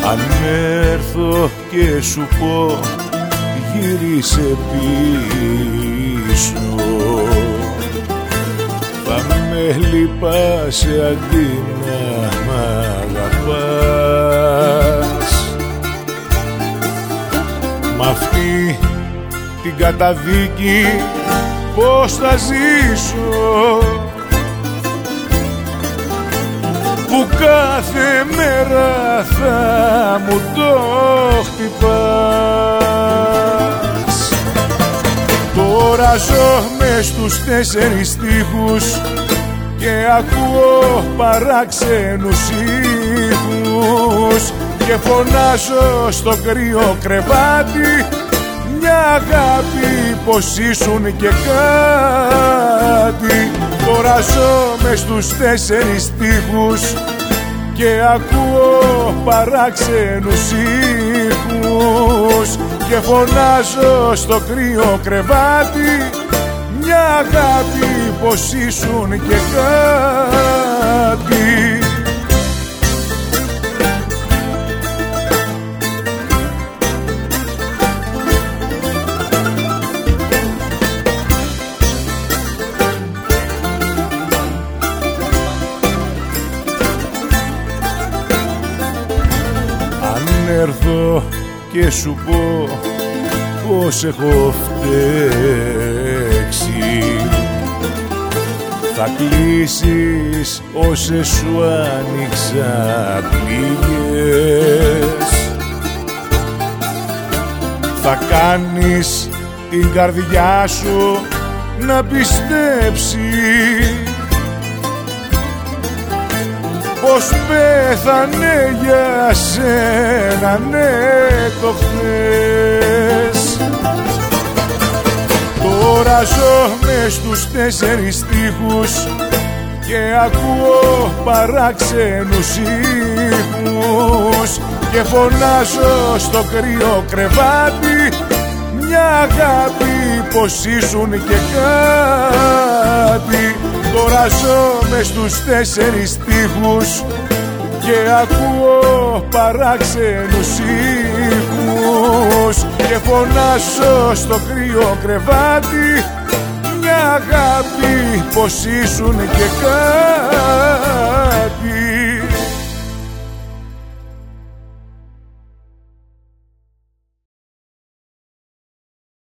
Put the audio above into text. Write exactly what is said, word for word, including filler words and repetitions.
Αν έρθω και σου πω γύρισε πίσω, θα με λυπάσαι αντί να μ' αγαπάς. Μ' αυτή την καταδίκη πώς θα ζήσω, που κάθε μέρα θα μου το χτυπάς. Τώρα ζω μες στους τέσσερις τοίχους και ακούω παράξενους ήχους και φωνάζω στο κρύο κρεβάτι μια αγάπη πως ήσουν και κάτι. Τώρα ζω μες στους τέσσερις τοίχους και ακούω παράξενους ήχους και φωνάζω στο κρύο κρεβάτι μια αγάπη πως ήσουν και κάτι. Έρθω και σου πω πως έχω φταίξει, θα κλείσεις όσες σου άνοιξα πληγές, θα κάνεις την καρδιά σου να πιστέψει πως πέθανε για σένα, ναι, το χθες. Τώρα ζω μες στους τέσσερις τοίχους και ακούω παράξενους ήχους και φωνάζω στο κρύο κρεβάτι μια αγάπη πως ήσουν και κάτι. Τώρα ζω μες στους τέσσερις τοίχους και ακούω παράξενους ήχους και φωνάζω στο κρύο κρεβάτι μια αγάπη πως ήσουν και κάτι.